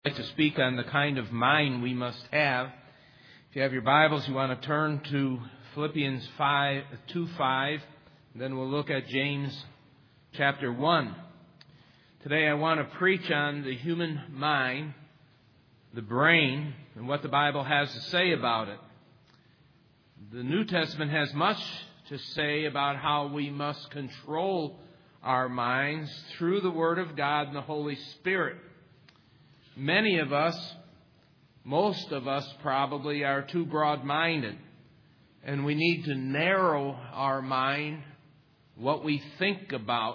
I'd like to speak on the kind of mind we must have. If you have your Bibles, you want to turn to Philippians 2:5. Then we'll look at James chapter 1. Today I want to preach on the human mind, the brain, and what the Bible has to say about it. The New Testament has much to say about how we must control our minds through the Word of God and the Holy Spirit. Many of us, most of us probably, are too broad-minded, and we need to narrow our mind, what we think about.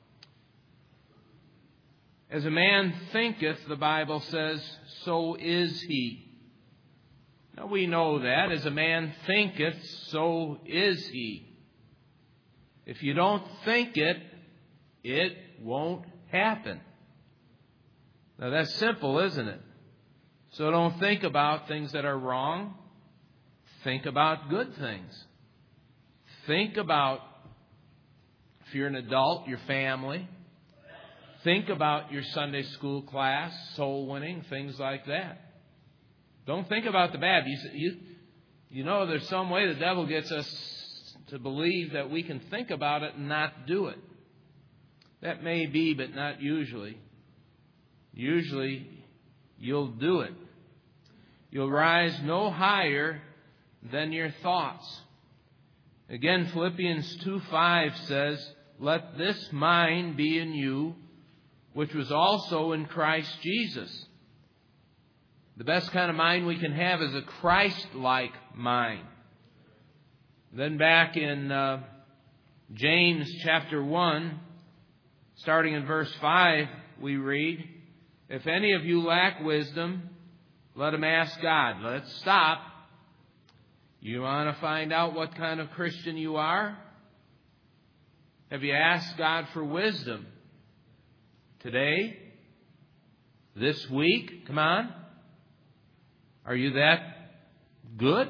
As a man thinketh, the Bible says, so is he. Now we know that. As a man thinketh, so is he. If you don't think it, it won't happen. Now that's simple, isn't it? So don't think about things that are wrong. Think about good things. Think about, if you're an adult, your family. Think about your Sunday school class, soul winning, things like that. Don't think about the bad. You know there's some way the devil gets us to believe that we can think about it and not do it. That may be, but not usually. Usually, you'll do it. You'll rise no higher than your thoughts. Again, Philippians 2:5 says, let this mind be in you, which was also in Christ Jesus. The best kind of mind we can have is a Christ-like mind. Then back in James chapter 1, starting in verse 5, we read, if any of you lack wisdom, let him ask God. Let's stop. You want to find out what kind of Christian you are? Have you asked God for wisdom? Today? This week? Come on. Are you that good?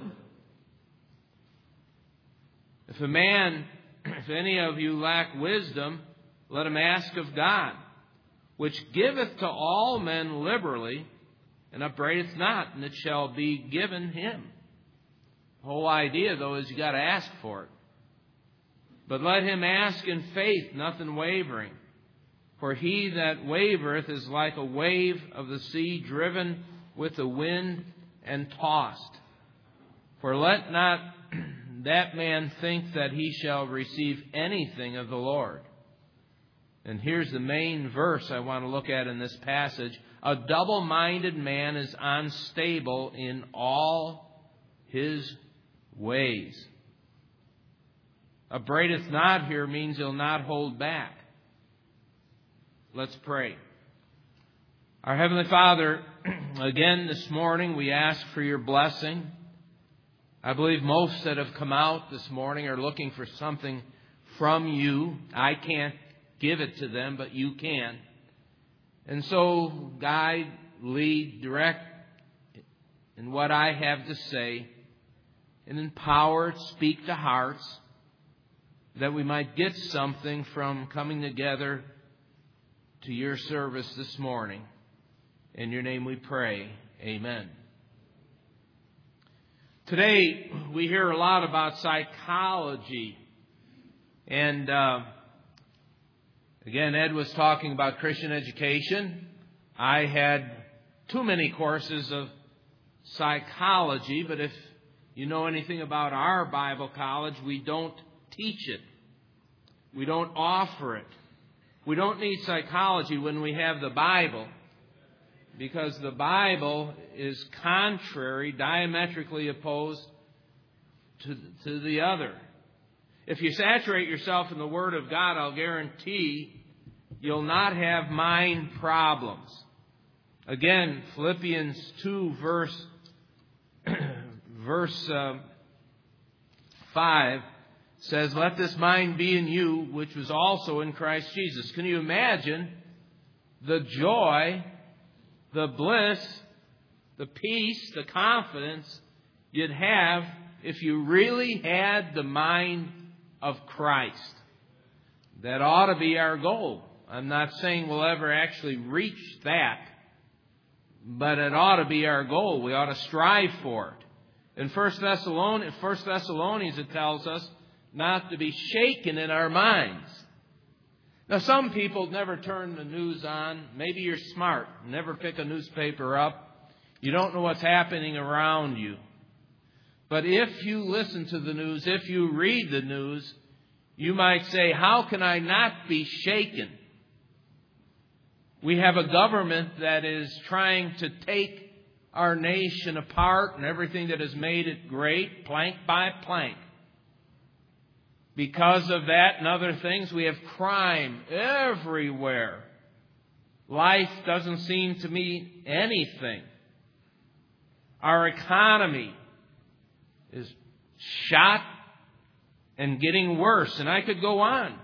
If any of you lack wisdom, let him ask of God, which giveth to all men liberally, and upbraideth not, and it shall be given him. The whole idea, though, is you got to ask for it. But let him ask in faith, nothing wavering. For he that wavereth is like a wave of the sea, driven with the wind and tossed. For let not that man think that he shall receive anything of the Lord. And here's the main verse I want to look at in this passage. A double-minded man is unstable in all his ways. Upbraideth not here means he'll not hold back. Let's pray. Our Heavenly Father, again this morning we ask for your blessing. I believe most that have come out this morning are looking for something from you. I can't give it to them, but you can. And so guide, lead, direct in what I have to say, and empower, speak to hearts, that we might get something from coming together to your service this morning. In your name we pray. Amen. Today we hear a lot about psychology. And again, Ed was talking about Christian education. I had too many courses of psychology, but if you know anything about our Bible college, we don't teach it. We don't offer it. We don't need psychology when we have the Bible, because the Bible is contrary, diametrically opposed to the other. If you saturate yourself in the Word of God, I'll guarantee you'll not have mind problems. Again, Philippians 2 verse 5 says, let this mind be in you, which was also in Christ Jesus. Can you imagine the joy, the bliss, the peace, the confidence you'd have if you really had the mind of Christ? That ought to be our goal. I'm not saying we'll ever actually reach that, but it ought to be our goal. We ought to strive for it. In 1 Thessalonians, it tells us not to be shaken in our minds. Now, some people never turn the news on. Maybe you're smart. Never pick a newspaper up. You don't know what's happening around you. But if you listen to the news, if you read the news, you might say, how can I not be shaken? We have a government that is trying to take our nation apart and everything that has made it great, plank by plank. Because of that and other things, we have crime everywhere. Life doesn't seem to mean anything. Our economy is shot and getting worse. And I could go on.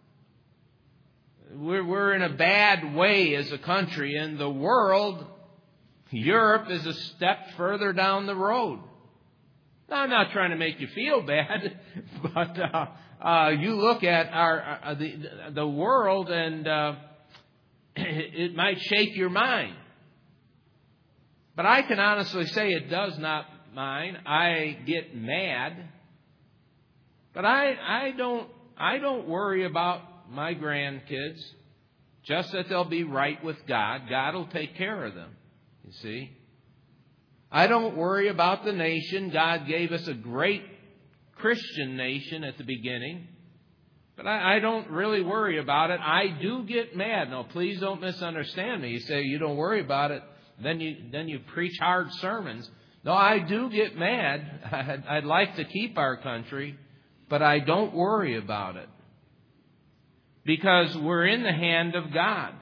We're in a bad way as a country. And the world, Europe, is a step further down the road. Now, I'm not trying to make you feel bad, but you look at the world and it might shake your mind. But I can honestly say it does not mine. I get mad, but I don't worry about my grandkids. Just that they'll be right with God. God will take care of them. You see. I don't worry about the nation. God gave us a great Christian nation at the beginning. But I don't really worry about it. I do get mad. No, please don't misunderstand me. You say you don't worry about it, then you preach hard sermons. No, I do get mad. I'd like to keep our country, but I don't worry about it. Because we're in the hand of God.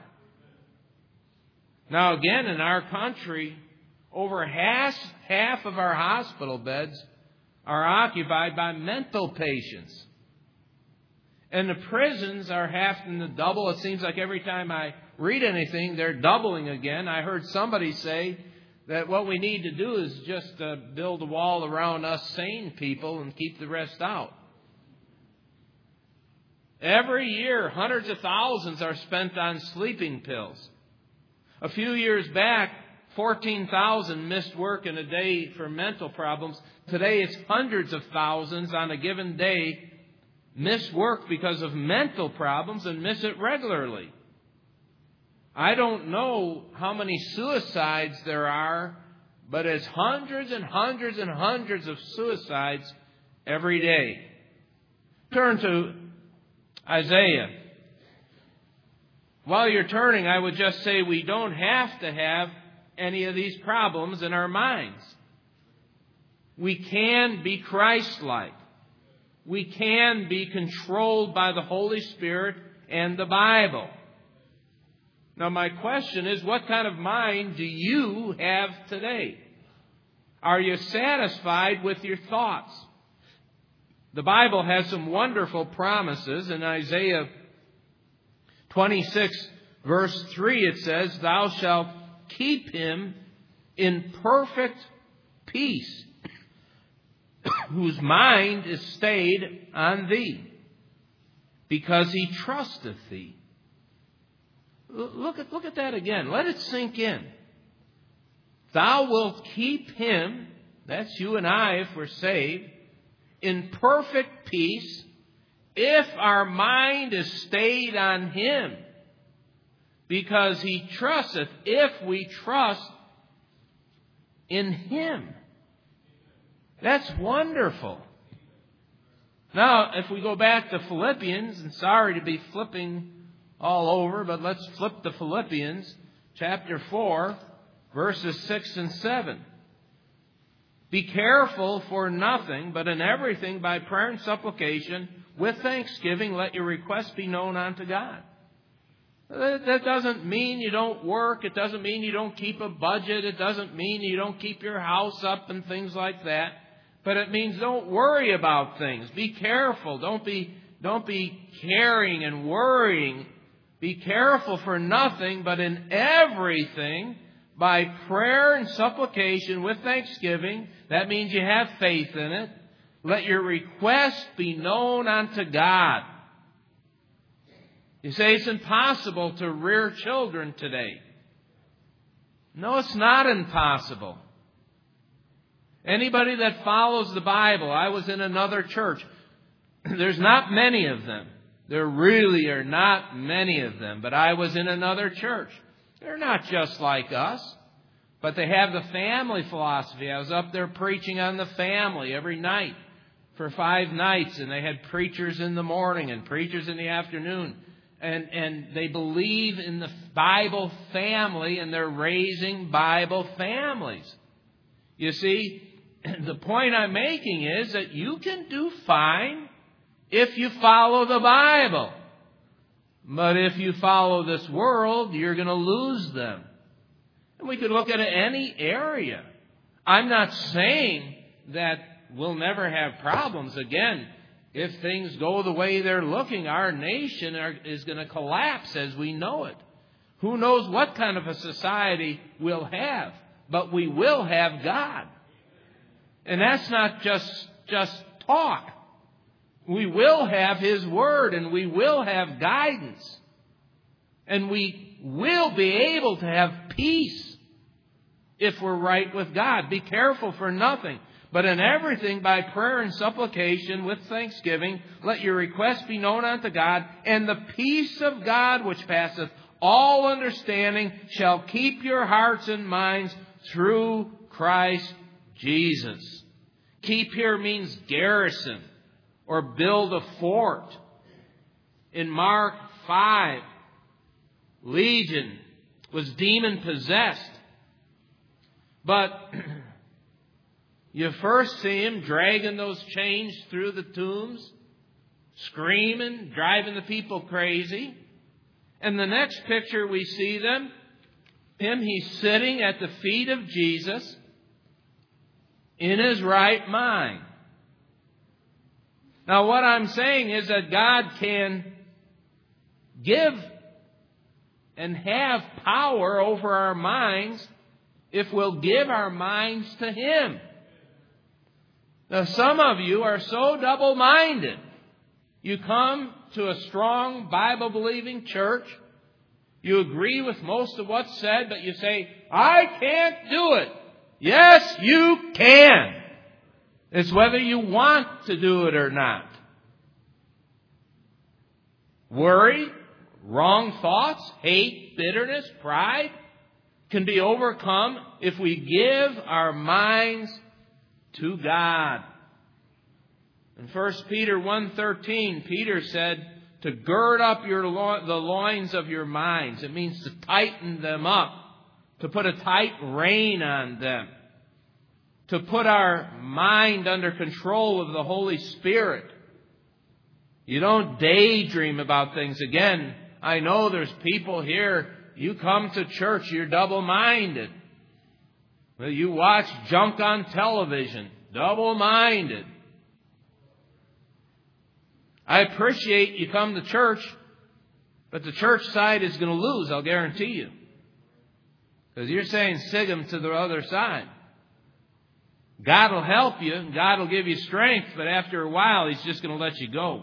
Now again, in our country, over half of our hospital beds are occupied by mental patients. And the prisons are having to double. It seems like every time I read anything, they're doubling again. I heard somebody say that what we need to do is just build a wall around us sane people and keep the rest out. Every year, hundreds of thousands are spent on sleeping pills. A few years back, 14,000 missed work in a day for mental problems. Today it's hundreds of thousands on a given day miss work because of mental problems and miss it regularly. I don't know how many suicides there are, but it's hundreds and hundreds and hundreds of suicides every day. Turn to Isaiah. While you're turning, I would just say we don't have to have any of these problems in our minds. We can be Christ-like. We can be controlled by the Holy Spirit and the Bible. Now, my question is, what kind of mind do you have today? Are you satisfied with your thoughts? The Bible has some wonderful promises. In Isaiah 26, verse 3, it says, "Thou shalt keep him in perfect peace, whose mind is stayed on thee, because he trusteth thee." Look at that again. Let it sink in. Thou wilt keep him, that's you and I if we're saved, in perfect peace if our mind is stayed on him, because he trusteth, if we trust in him. That's wonderful. Now, if we go back to Philippians, and sorry to be flipping all over, but let's flip to Philippians chapter 4, verses 6 and 7. "Be careful for nothing, but in everything by prayer and supplication, with thanksgiving, let your requests be known unto God." That doesn't mean you don't work. It doesn't mean you don't keep a budget. It doesn't mean you don't keep your house up and things like that. But it means don't worry about things. Be careful. Don't be caring and worrying. Be careful for nothing, but in everything, by prayer and supplication with thanksgiving. That means you have faith in it. Let your request be known unto God. You say it's impossible to rear children today. No, it's not impossible. Anybody that follows the Bible, I was in another church. There's not many of them. There really are not many of them. But I was in another church. They're not just like us. But they have the family philosophy. I was up there preaching on the family every night for 5 nights. And they had preachers in the morning and preachers in the afternoon. And they believe in the Bible family, and they're raising Bible families. You see, the point I'm making is that you can do fine if you follow the Bible. But if you follow this world, you're going to lose them. And we could look at any area. I'm not saying that we'll never have problems. Again, if things go the way they're looking, our nation is going to collapse as we know it. Who knows what kind of a society we'll have, but we will have God. And that's not just talk. We will have His Word, and we will have guidance. And we will be able to have peace if we're right with God. Be careful for nothing, but in everything by prayer and supplication with thanksgiving, let your requests be known unto God, and the peace of God which passeth all understanding shall keep your hearts and minds through Christ Jesus. Keep here means garrison or build a fort. In Mark 5, Legion was demon-possessed. But you first see him dragging those chains through the tombs, screaming, driving the people crazy. And the next picture we see he's sitting at the feet of Jesus in his right mind. Now what I'm saying is that God can give and have power over our minds if we'll give our minds to Him. Now some of you are so double-minded. You come to a strong Bible-believing church. You agree with most of what's said, but you say, I can't do it. Yes, you can. It's whether you want to do it or not. Worry, wrong thoughts, hate, bitterness, pride can be overcome if we give our minds to God. In 1 Peter 1:13, Peter said to gird up the loins of your minds. It means to tighten them up, to put a tight rein on them, to put our mind under control of the Holy Spirit. You don't daydream about things. Again, I know there's people here, you come to church, you're double-minded. You watch junk on television, double-minded. I appreciate you come to church, but the church side is going to lose, I'll guarantee you. Because you're saying sig them to the other side. God will help you, and God will give you strength, but after a while, He's just going to let you go.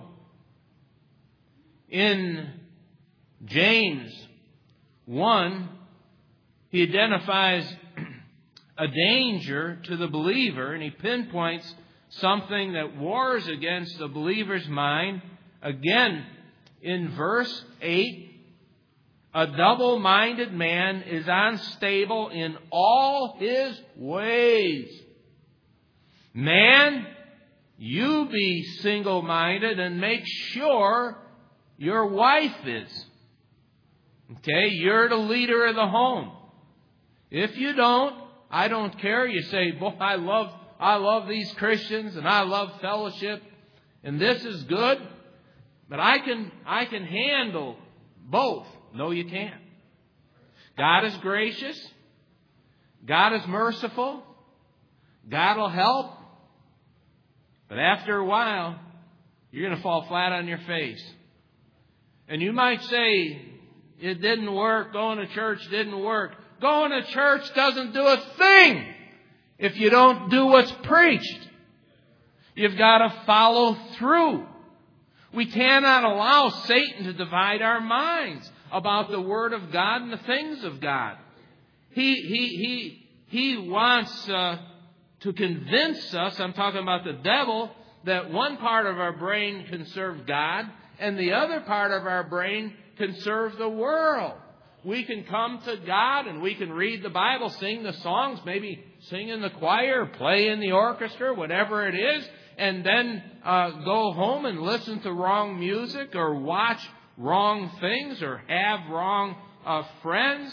In James 1, he identifies a danger to the believer, and he pinpoints something that wars against the believer's mind. Again, in verse 8, a double-minded man is unstable in all his ways. Man, you be single-minded and make sure your wife is. Okay, you're the leader of the home. If you don't, I don't care. You say, boy, I love these Christians and I love fellowship and this is good, but I can handle both. No, you can't. God is gracious. God is merciful. God will help. But after a while, you're going to fall flat on your face. And you might say, it didn't work. Going to church didn't work. Going to church doesn't do a thing if you don't do what's preached. You've got to follow through. We cannot allow Satan to divide our minds about the Word of God and the things of God. He wants to convince us, I'm talking about the devil, that one part of our brain can serve God and the other part of our brain can serve the world. We can come to God and we can read the Bible, sing the songs, maybe sing in the choir, play in the orchestra, whatever it is, and then go home and listen to wrong music or watch wrong things or have wrong friends.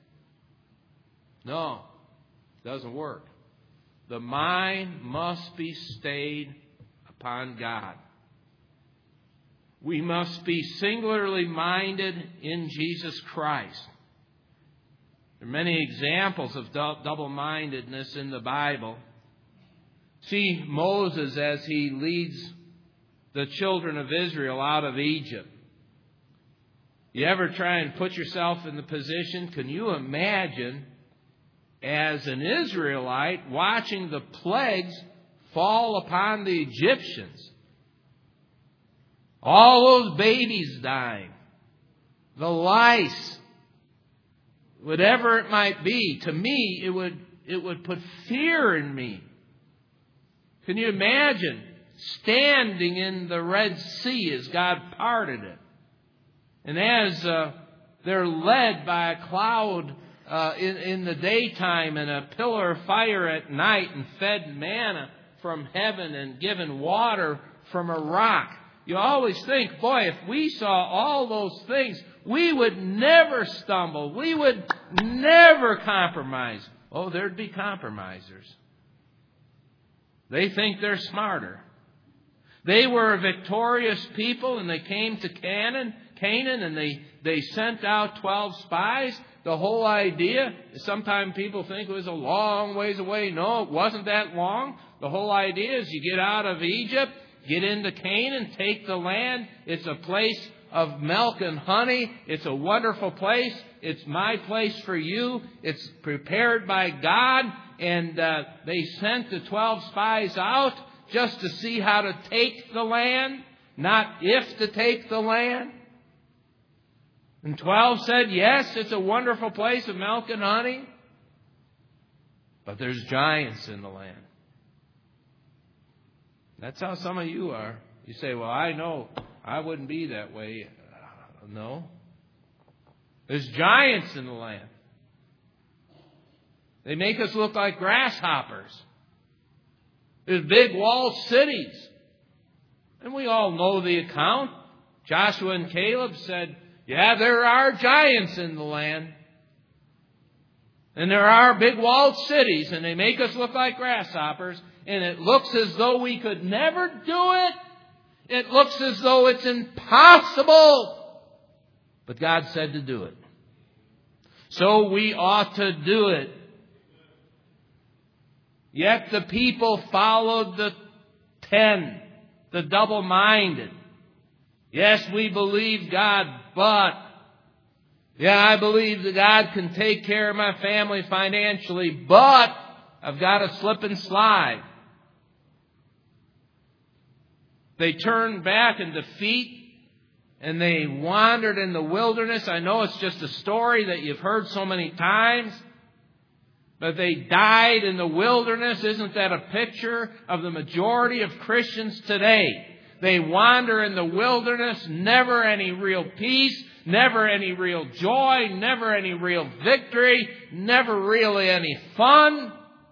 No, it doesn't work. The mind must be stayed upon God. We must be singularly minded in Jesus Christ. There are many examples of double-mindedness in the Bible. See Moses as he leads the children of Israel out of Egypt. You ever try and put yourself in the position? Can you imagine as an Israelite watching the plagues fall upon the Egyptians? All those babies dying, the lice, whatever it might be. To me, it would put fear in me. Can you imagine standing in the Red Sea as God parted it? And as they're led by a cloud in the daytime and a pillar of fire at night and fed manna from heaven and given water from a rock. You always think, boy, if we saw all those things, we would never stumble. We would never compromise. Oh, there'd be compromisers. They think they're smarter. They were a victorious people and they came to Canaan and they sent out 12 spies. The whole idea, sometimes people think it was a long ways away. No, it wasn't that long. The whole idea is you get out of Egypt, get into Canaan, take the land. It's a place of milk and honey. It's a wonderful place. It's my place for you. It's prepared by God. And they sent the 12 spies out just to see how to take the land, not if to take the land. And 12 said, yes, it's a wonderful place of milk and honey, but there's giants in the land. That's how some of you are. You say, well, I know I wouldn't be that way. No. There's giants in the land. They make us look like grasshoppers. There's big walled cities. And we all know the account. Joshua and Caleb said, yeah, there are giants in the land. And there are big walled cities, and they make us look like grasshoppers. And it looks as though we could never do it. It looks as though it's impossible. But God said to do it. So we ought to do it. Yet the people followed the 10, the double-minded. Yes, we believe God, but I believe that God can take care of my family financially, but I've got to slip and slide. They turned back in defeat and they wandered in the wilderness. I know it's just a story that you've heard so many times, but they died in the wilderness. Isn't that a picture of the majority of Christians today? They wander in the wilderness, never any real peace, never any real joy, never any real victory, never really any fun,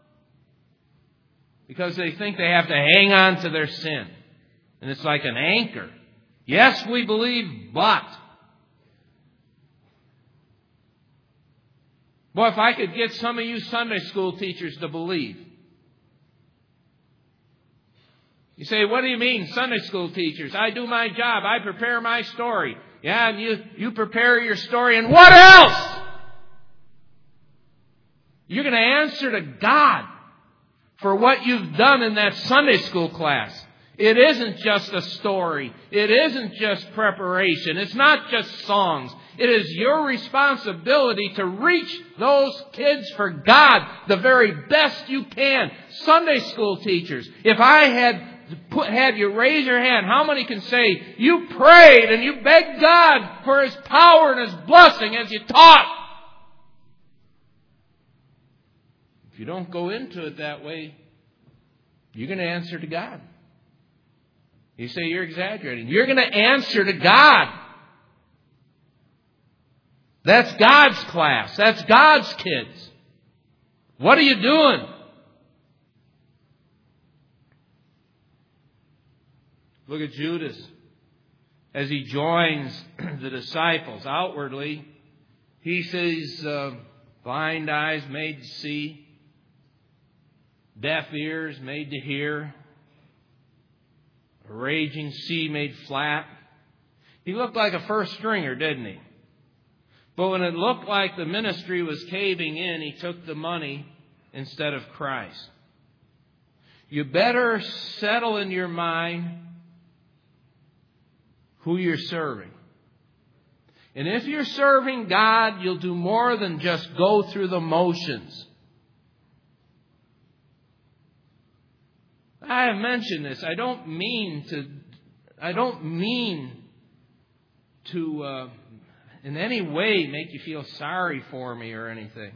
because they think they have to hang on to their sin. And it's like an anchor. Yes, we believe, but. Boy, if I could get some of you Sunday school teachers to believe. You say, what do you mean, Sunday school teachers? I do my job. I prepare my story. Yeah, and you prepare your story. And what else? You're going to answer to God for what you've done in that Sunday school class. It isn't just a story. It isn't just preparation. It's not just songs. It is your responsibility to reach those kids for God the very best you can. Sunday school teachers, if I had you raise your hand, how many can say you prayed and you begged God for His power and His blessing as you taught? If you don't go into it that way, you're going to answer to God. You say you're exaggerating. You're going to answer to God. That's God's class. That's God's kids. What are you doing? Look at Judas as he joins the disciples. Outwardly, he sees blind eyes made to see, deaf ears made to hear, a raging sea made flat. He looked like a first stringer, didn't he? But when it looked like the ministry was caving in, he took the money instead of Christ. You better settle in your mind who you're serving. And if you're serving God, you'll do more than just go through the motions. I have mentioned this. I don't mean to in any way make you feel sorry for me or anything.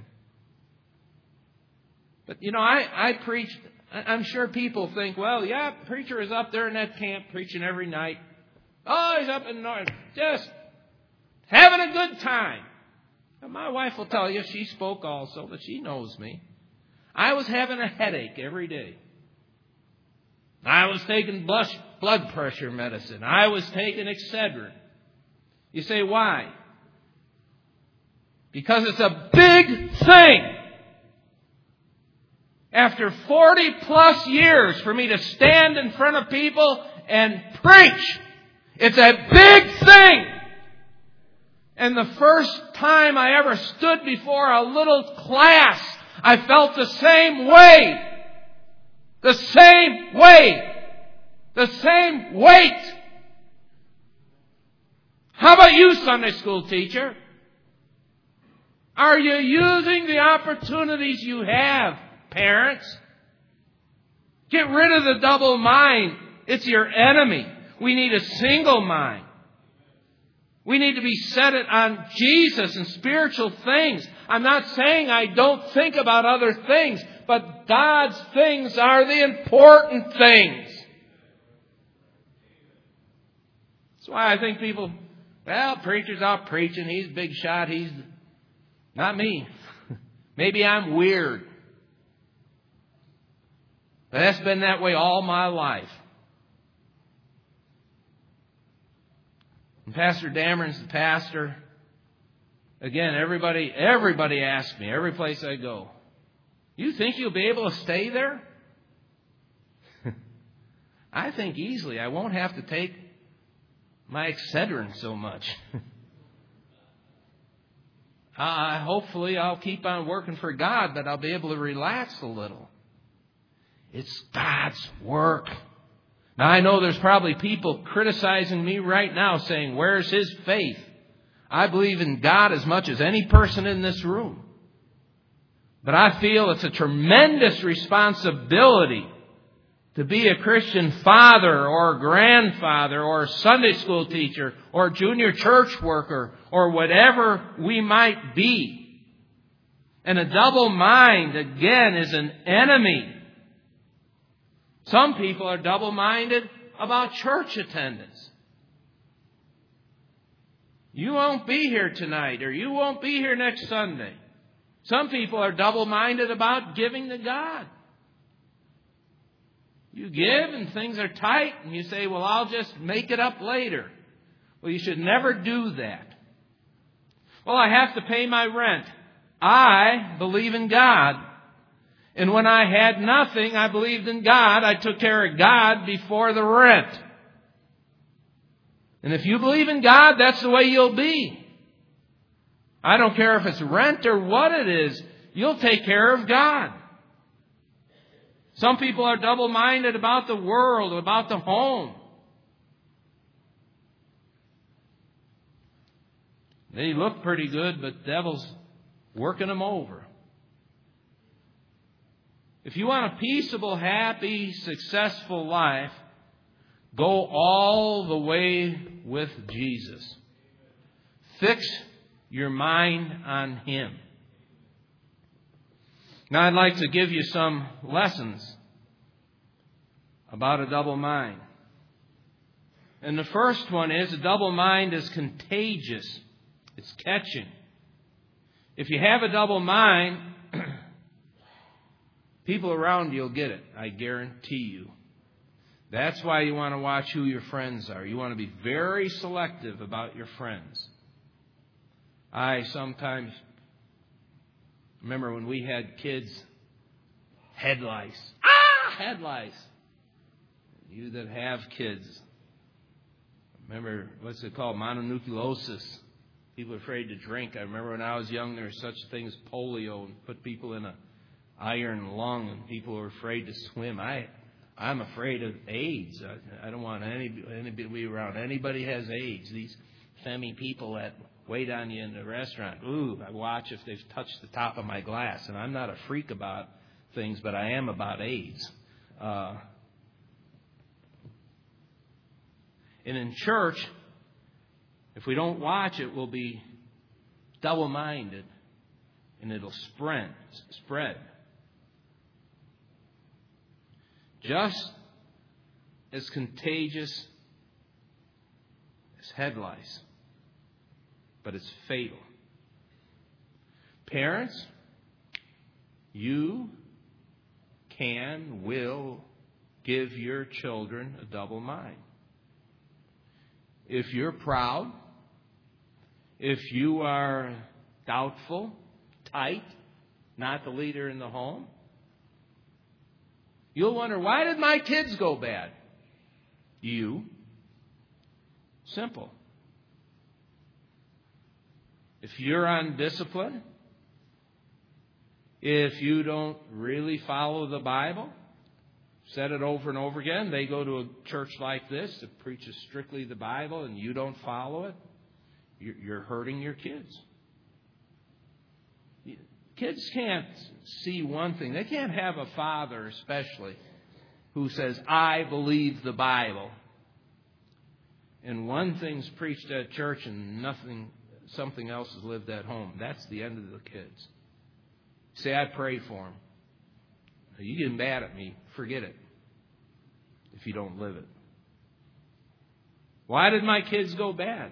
But, I preach. I'm sure people think, well, yeah, preacher is up there in that camp preaching every night. Oh, he's up in north, just having a good time. And my wife will tell you, she spoke also, but she knows me. I was having a headache every day. I was taking blood pressure medicine. I was taking Excedrin. You say, why? Because it's a big thing. After 40 plus years for me to stand in front of people and preach, it's a big thing. And the first time I ever stood before a little class, I felt the same way. The same way. The same weight. How about you, Sunday school teacher? Are you using the opportunities you have, parents? Get rid of the double mind. It's your enemy. We need a single mind. We need to be set on Jesus and spiritual things. I'm not saying I don't think about other things, but God's things are the important things. That's why I think people, well, preacher's out preaching. He's a big shot. He's not me. Maybe I'm weird. But that's been that way all my life. And Pastor Dameron's the pastor. Again, everybody asks me, every place I go, you think you'll be able to stay there? I think easily. I won't have to take my Excedrin so much. Hopefully I'll keep on working for God, but I'll be able to relax a little. It's God's work. Now, I know there's probably people criticizing me right now saying, where's his faith? I believe in God as much as any person in this room. But I feel it's a tremendous responsibility to be a Christian father or grandfather or Sunday school teacher or junior church worker or whatever we might be. And a double mind, again, is an enemy. Some people are double-minded about church attendance. You won't be here tonight, or you won't be here next Sunday. Some people are double-minded about giving to God. You give and things are tight, and you say, well, I'll just make it up later. Well, you should never do that. Well, I have to pay my rent. I believe in God. And when I had nothing, I believed in God. I took care of God before the rent. And if you believe in God, that's the way you'll be. I don't care if it's rent or what it is. You'll take care of God. Some people are double-minded about the world, about the home. They look pretty good, but the devil's working them over. If you want a peaceable, happy, successful life, go all the way with Jesus. Fix your mind on Him. Now I'd like to give you some lessons about a double mind. And the first one is a double mind is contagious. It's catching. If you have a double mind, people around you will get it. I guarantee you. That's why you want to watch who your friends are. You want to be very selective about your friends. I sometimes remember when we had kids, head lice. Head lice. You that have kids, remember, what's it called? Mononucleosis. People are afraid to drink. I remember when I was young, there was such a thing as polio and put people in an iron lung, and people were afraid to swim. I'm afraid of AIDS. I don't want anybody around. Anybody has AIDS. These femmy people that wait on you in the restaurant. Ooh, I watch if they've touched the top of my glass. And I'm not a freak about things, but I am about AIDS. And in church, if we don't watch it, we'll be double-minded, and it'll spread. Just as contagious as head lice, but it's fatal. Parents, you will give your children a double mind. If you're proud, if you are doubtful, tight, not the leader in the home, you'll wonder, why did my kids go bad? You. Simple. If you're undisciplined, if you don't really follow the Bible, said it over and over again, they go to a church like this that preaches strictly the Bible and you don't follow it, you're hurting your kids. Kids can't see one thing. They can't have a father, especially, who says, I believe the Bible. And one thing's preached at church and something else is lived at home. That's the end of the kids. Say, I pray for them. You get mad at me, forget it, if you don't live it. Why did my kids go bad?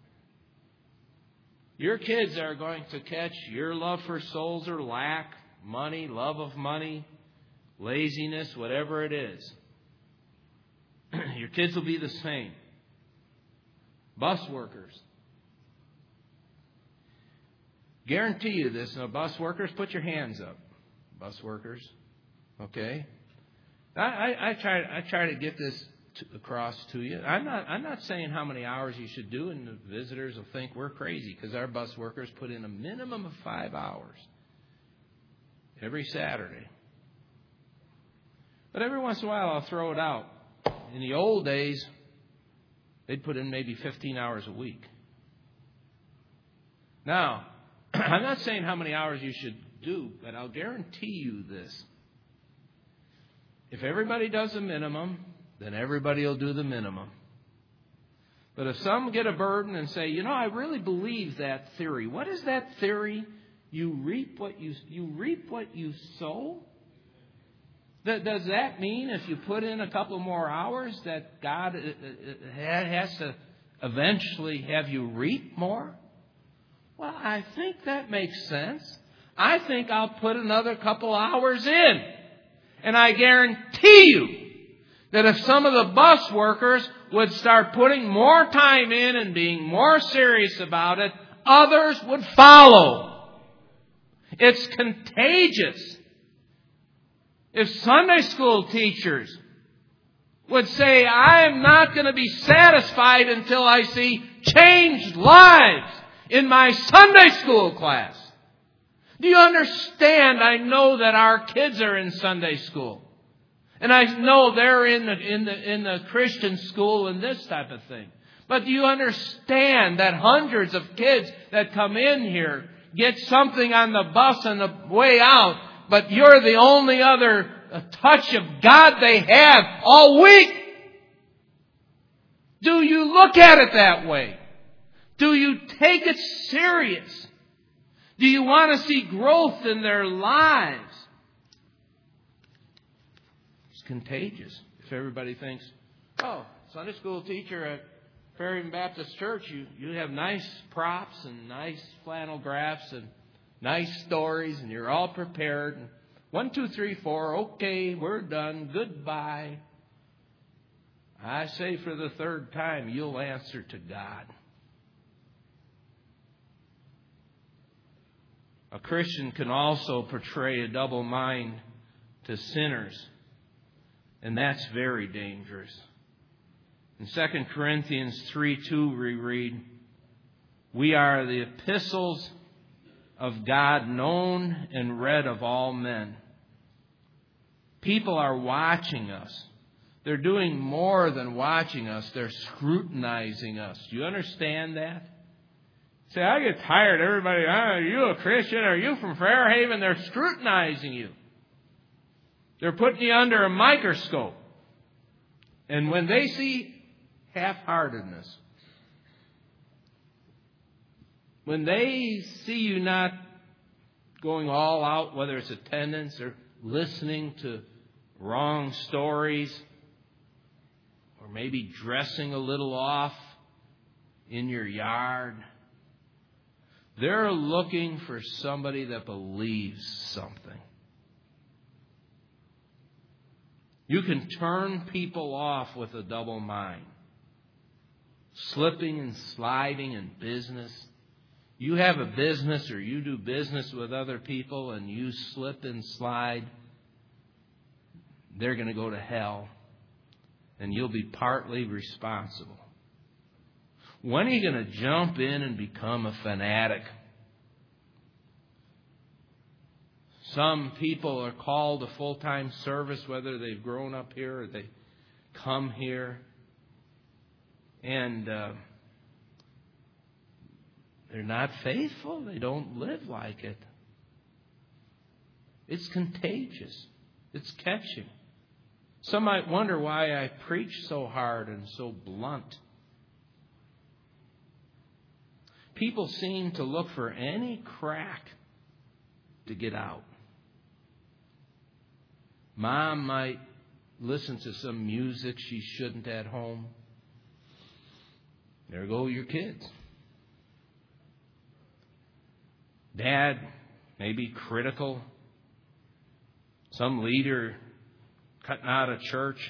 Your kids are going to catch your love for souls or lack, money, love of money, laziness, whatever it is. Your kids will be the same. Bus workers. Guarantee you this. Now, bus workers, put your hands up. Bus workers. Okay? I try to get this across to you. I'm not saying how many hours you should do, and the visitors will think we're crazy because our bus workers put in a minimum of 5 hours every Saturday. But every once in a while I'll throw it out. In the old days, they'd put in maybe 15 hours a week. Now, I'm not saying how many hours you should do, but I'll guarantee you this. If everybody does the minimum, then everybody will do the minimum. But if some get a burden and say, I really believe that theory. What is that theory? You reap what you sow? Does that mean if you put in a couple more hours that God has to eventually have you reap more? Well, I think that makes sense. I think I'll put another couple hours in. And I guarantee you that if some of the bus workers would start putting more time in and being more serious about it, others would follow. It's contagious. If Sunday school teachers would say, I'm not going to be satisfied until I see changed lives in my Sunday school class. Do you understand? I know that our kids are in Sunday school. And I know they're in the Christian school and this type of thing. But do you understand that hundreds of kids that come in here get something on the bus on the way out, but you're the only other touch of God they have all week? Do you look at it that way? Do you take it serious? Do you want to see growth in their lives? contagious. If everybody thinks, oh, Sunday school teacher at Fairhaven Baptist Church, you have nice props and nice flannel graphs and nice stories, and you're all prepared. And 1, 2, 3, 4, okay, we're done, goodbye. I say for the third time, you'll answer to God. A Christian can also portray a double mind to sinners, and that's very dangerous. In 2 Corinthians 3:2 we read, "We are the epistles of God, known and read of all men." People are watching us. They're doing more than watching us. They're scrutinizing us. Do you understand that? Say, I get tired. Everybody, are you a Christian? Are you from Fairhaven? They're scrutinizing you. They're putting you under a microscope. And when they see half-heartedness, when they see you not going all out, whether it's attendance or listening to wrong stories, or maybe dressing a little off in your yard, they're looking for somebody that believes something. You can turn people off with a double mind. Slipping and sliding in business. You have a business or you do business with other people and you slip and slide, they're going to go to hell. And you'll be partly responsible. When are you going to jump in and become a fanatic? Some people are called to full-time service, whether they've grown up here or they come here. And they're not faithful. They don't live like it. It's contagious. It's catching. Some might wonder why I preach so hard and so blunt. People seem to look for any crack to get out. Mom might listen to some music she shouldn't at home. There go your kids. Dad may be critical. Some leader cutting out of church.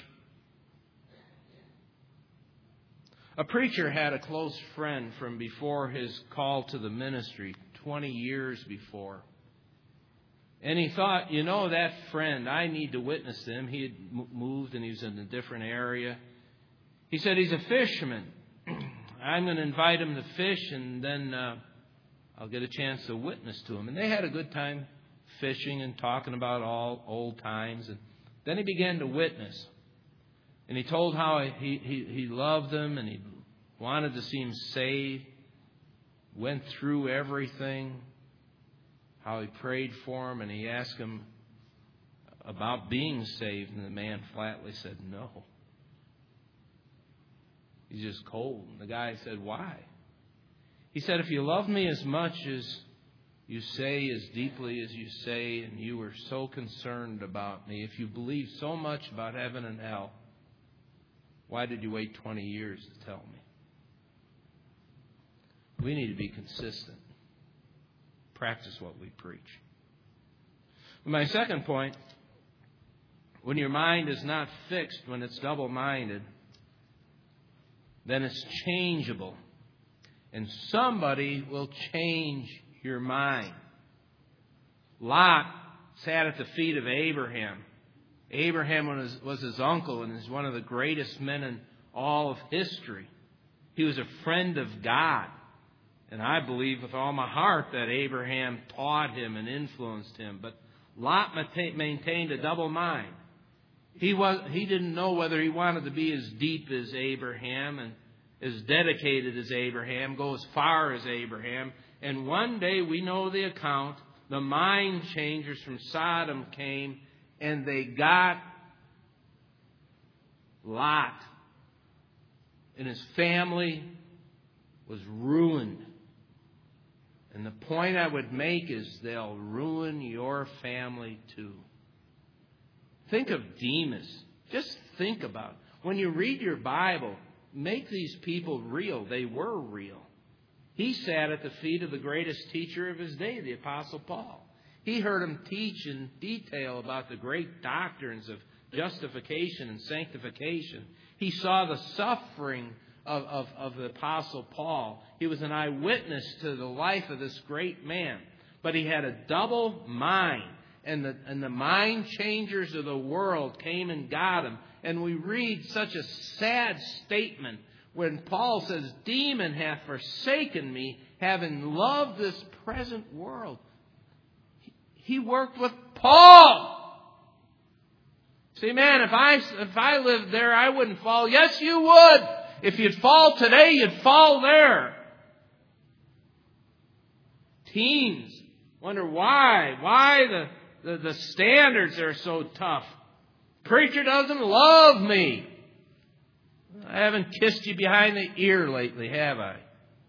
A preacher had a close friend from before his call to the ministry, 20 years before. And he thought, that friend, I need to witness to him. He had moved and he was in a different area. He said, he's a fisherman. I'm going to invite him to fish and then I'll get a chance to witness to him. And they had a good time fishing and talking about all old times. And then he began to witness. And he told how he loved them and he wanted to see him saved. Went through everything. How he prayed for him and he asked him about being saved. And the man flatly said, no. He's just cold. And the guy said, why? He said, if you love me as much as you say, as deeply as you say, and you were so concerned about me, if you believe so much about heaven and hell, why did you wait 20 years to tell me? We need to be consistent. Practice what we preach. My second point, when your mind is not fixed, when it's double-minded, then it's changeable. And somebody will change your mind. Lot sat at the feet of Abraham. Abraham was his uncle and is one of the greatest men in all of history. He was a friend of God. And I believe with all my heart that Abraham taught him and influenced him. But Lot maintained a double mind. He didn't know whether he wanted to be as deep as Abraham and as dedicated as Abraham, go as far as Abraham. And one day, we know the account, the mind changers from Sodom came and they got Lot. And his family was ruined. And the point I would make is they'll ruin your family too. Think of Demas. Just think about it. When you read your Bible, make these people real. They were real. He sat at the feet of the greatest teacher of his day, the Apostle Paul. He heard him teach in detail about the great doctrines of justification and sanctification. He saw the suffering of the Apostle Paul. He was an eyewitness to the life of this great man. But he had a double mind. And the mind changers of the world came and got him. And we read such a sad statement when Paul says, "Demon hath forsaken me, having loved this present world." He worked with Paul. See, man, if I lived there, I wouldn't fall. Yes, you would. If you'd fall today, you'd fall there. Teens wonder why. Why the standards are so tough. Preacher doesn't love me. I haven't kissed you behind the ear lately, have I?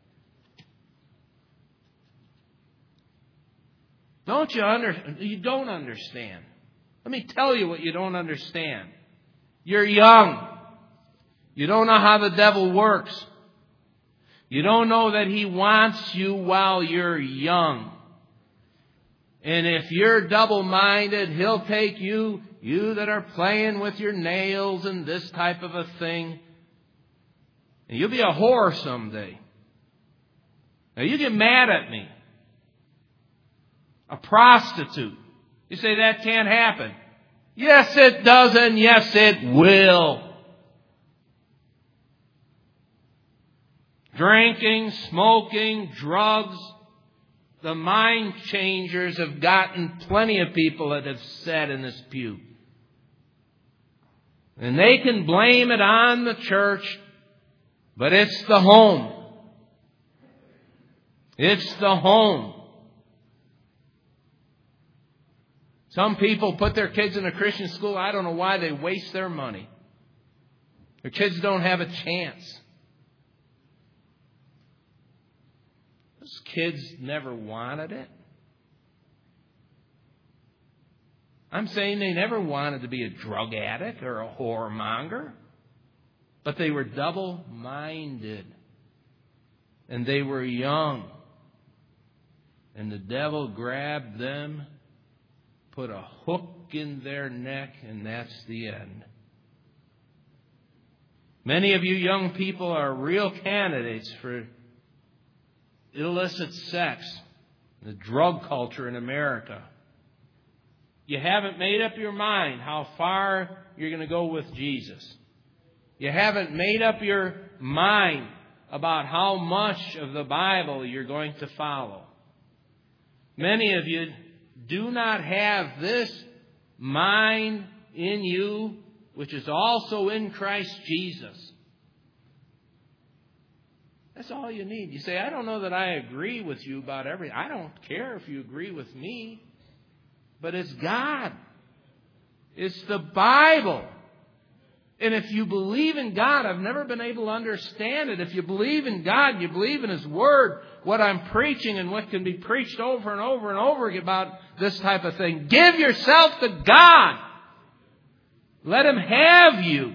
Don't you understand? You don't understand. Let me tell you what you don't understand. You're young. You don't know how the devil works. You don't know that he wants you while you're young. And if you're double-minded, he'll take you that are playing with your nails and this type of a thing, and you'll be a whore someday. Now, you get mad at me. A prostitute. You say that can't happen. Yes, it does, and yes, it will. Drinking, smoking, drugs. The mind changers have gotten plenty of people that have sat in this pew. And they can blame it on the church, but it's the home. It's the home. Some people put their kids in a Christian school. I don't know why they waste their money. Their kids don't have a chance. Those kids never wanted it. I'm saying they never wanted to be a drug addict or a whoremonger. But they were double-minded. And they were young. And the devil grabbed them, put a hook in their neck, and that's the end. Many of you young people are real candidates for illicit sex, the drug culture in America. You haven't made up your mind how far you're going to go with Jesus. You haven't made up your mind about how much of the Bible you're going to follow. Many of you do not have this mind in you, which is also in Christ Jesus. That's all you need. You say, I don't know that I agree with you about everything. I don't care if you agree with me. But it's God. It's the Bible. And if you believe in God, I've never been able to understand it. If you believe in God, you believe in His Word, what I'm preaching and what can be preached over and over and over again about this type of thing. Give yourself to God. Let Him have you.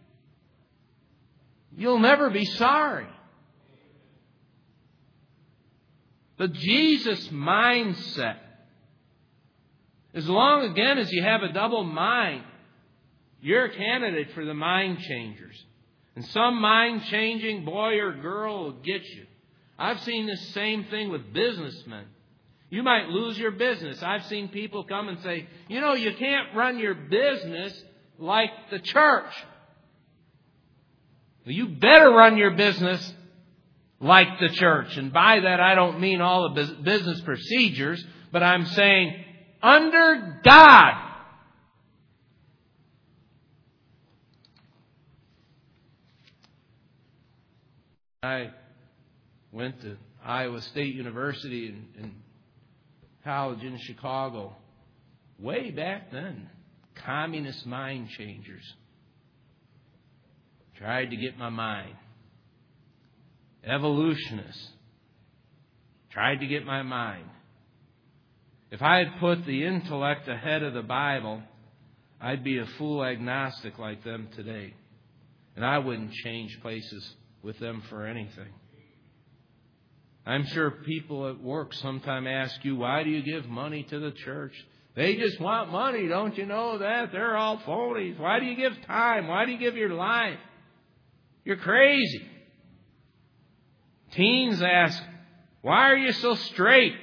You'll never be sorry. The Jesus mindset. As long, again, as you have a double mind, you're a candidate for the mind changers. And some mind changing boy or girl will get you. I've seen the same thing with businessmen. You might lose your business. I've seen people come and say, you know, you can't run your business like the church. Well, you better run your business like the church. And by that, I don't mean all the business procedures, but I'm saying under God. I went to Iowa State University and college in Chicago way back then. Communist mind changers tried to get my mind. Evolutionists tried to get my mind. If I had put the intellect ahead of the Bible, I'd be a fool agnostic like them today. And I wouldn't change places with them for anything. I'm sure people at work sometime ask you, why do you give money to the church? They just want money, don't you know that? They're all phonies. Why do you give time? Why do you give your life? You're crazy. Teens ask, why are you so straight?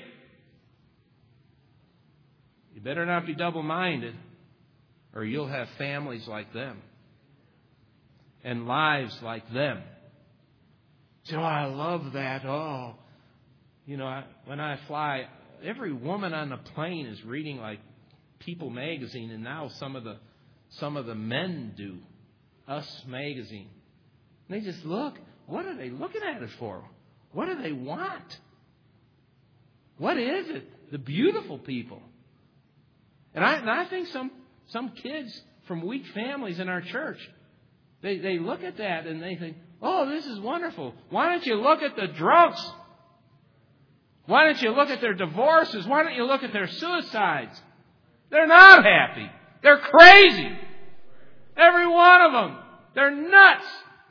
You better not be double-minded, or you'll have families like them and lives like them. So I love that. Oh, when I fly, every woman on the plane is reading like People magazine, and now some of the men do Us magazine. And they just look. What are they looking at it for? What do they want? What is it? The beautiful people. And I think some kids from weak families in our church, they look at that and they think, oh, this is wonderful. Why don't you look at the drunks? Why don't you look at their divorces? Why don't you look at their suicides? They're not happy. They're crazy. Every one of them. They're nuts.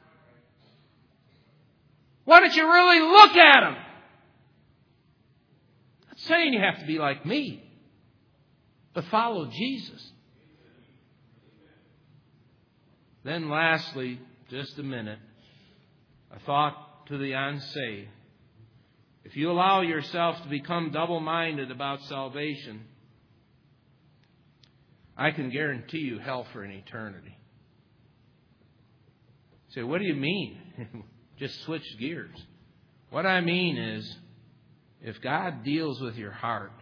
Why don't you really look at them? I'm not saying you have to be like me, but follow Jesus. Then lastly, just a minute, a thought to the unsaved. If you allow yourself to become double-minded about salvation, I can guarantee you hell for an eternity. You say, what do you mean? Just switch gears. What I mean is, if God deals with your heart,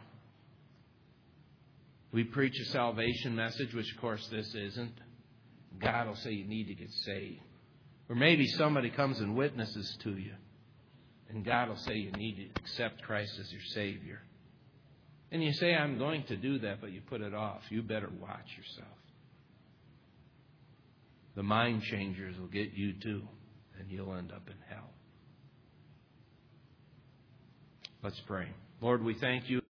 we preach a salvation message, which of course this isn't. God will say you need to get saved. Or maybe somebody comes and witnesses to you, and God will say you need to accept Christ as your Savior. And you say, I'm going to do that, but you put it off. You better watch yourself. The mind changers will get you too, and you'll end up in hell. Let's pray. Lord, we thank you.